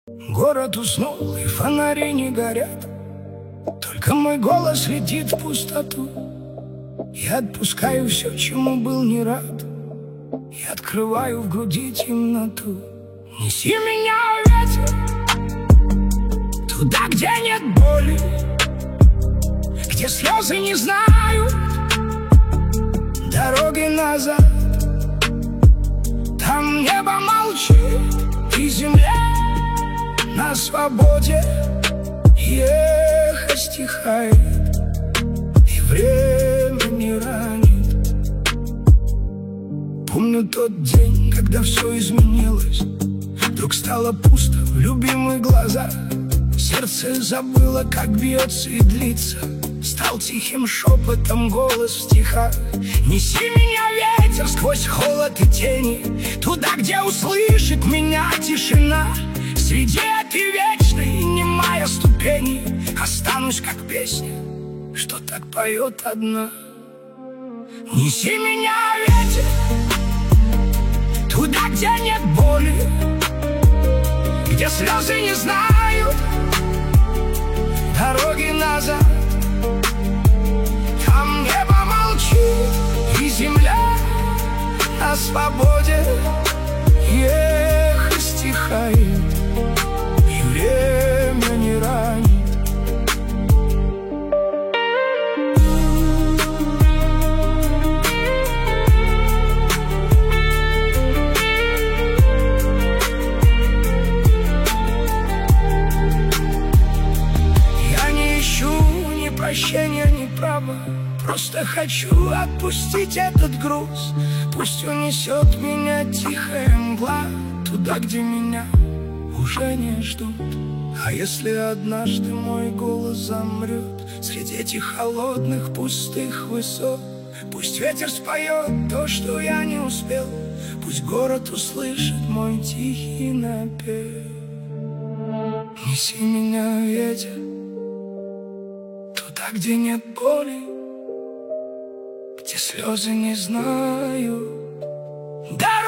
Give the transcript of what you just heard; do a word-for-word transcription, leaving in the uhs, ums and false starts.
Город уснул, и фонари не горят, только мой голос летит в пустоту. Я отпускаю все, чему был не рад, и открываю в груди темноту. Неси меня, ветер, туда, где нет боли, где слезы не знают дороги назад. Там небо молчит, и земля на свободе, и эхо стихает, и время не ранит. Помню тот день, когда все изменилось. Вдруг стало пусто в любимых глазах. Сердце забыло, как бьется и длится. Стал тихим шепотом голос в стихах. Неси меня, ветер, сквозь холод и тени, туда, где услышит меня тишина. Среди этой вечной немая ступени останусь, как песня, что так поет одна. Неси меня, ветер, туда, где нет боли, где слезы не знают дороги назад. Там небо молчит, и земля на свободе, и эхо стихает, и время не ранит. Прощения не право, просто хочу отпустить этот груз. Пусть унесет меня тихая мгла туда, где меня уже не ждут. А если однажды мой голос замрет среди этих холодных пустых высот, пусть ветер споет то, что я не успел, пусть город услышит мой тихий напев. Неси меня, ветер, туда, где нет боли, где слезы не знают. Да!